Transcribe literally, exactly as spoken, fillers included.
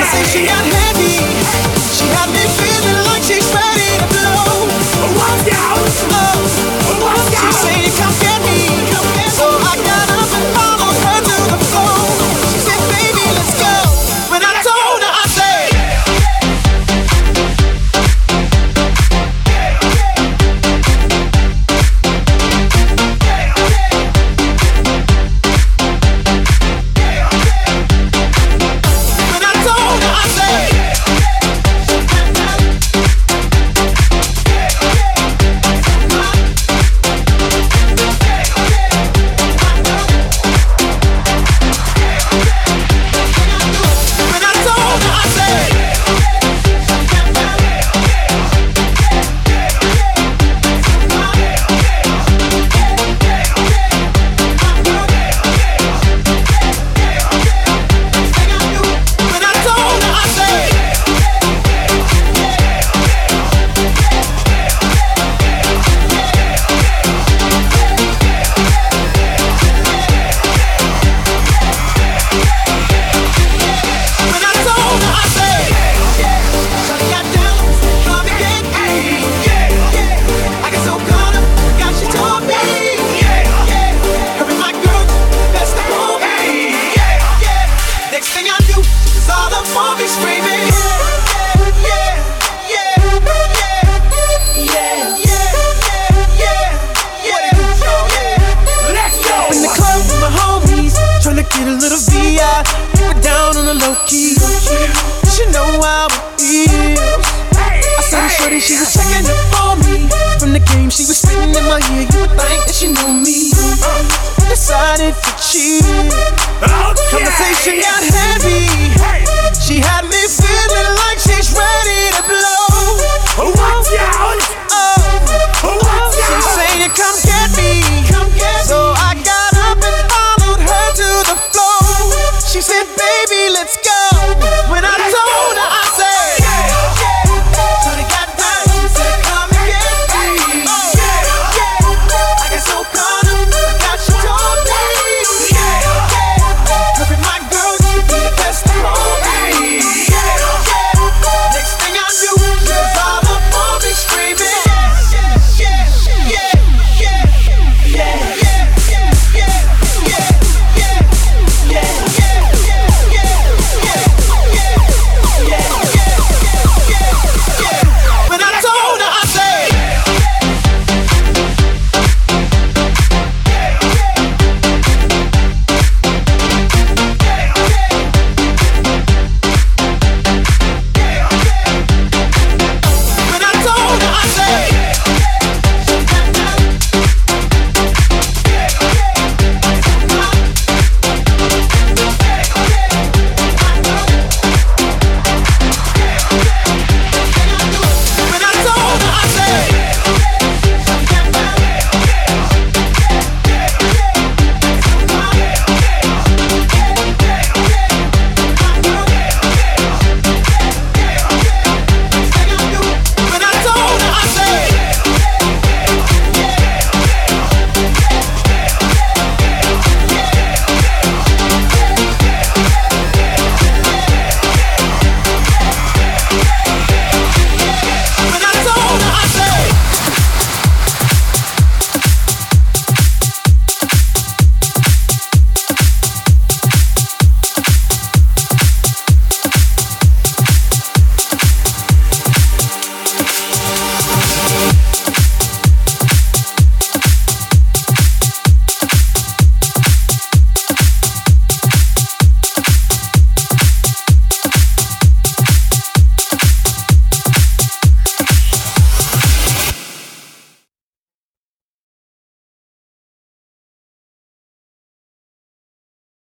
Conversation got heavy. She had me feeling like she's ready to blow. Watch out! Oh, watch out! She said, "Come get me." So I got up and followed her to the floor. She said, "Baby, let's go." When I told her, I said, when I told her, I said, when I told her, I said, when I told her, I said, when I told her, I said, shawty got down, come and get me. I got so caught up, got she told me. Her and my girl, that's the movie. Next thing I knew, she was all up on me screaming. Yeah, yeah, yeah, yeah, yeah, yeah, yeah. Let's go. In the club with my homies, tryna get a little V I. Keep it down on the low key. She know how it feels. I saw the shorty, she was checking up on me. From the game, she was spitting in my ear. You would think that she knew me. Decided to cheat. Conversation got heavy.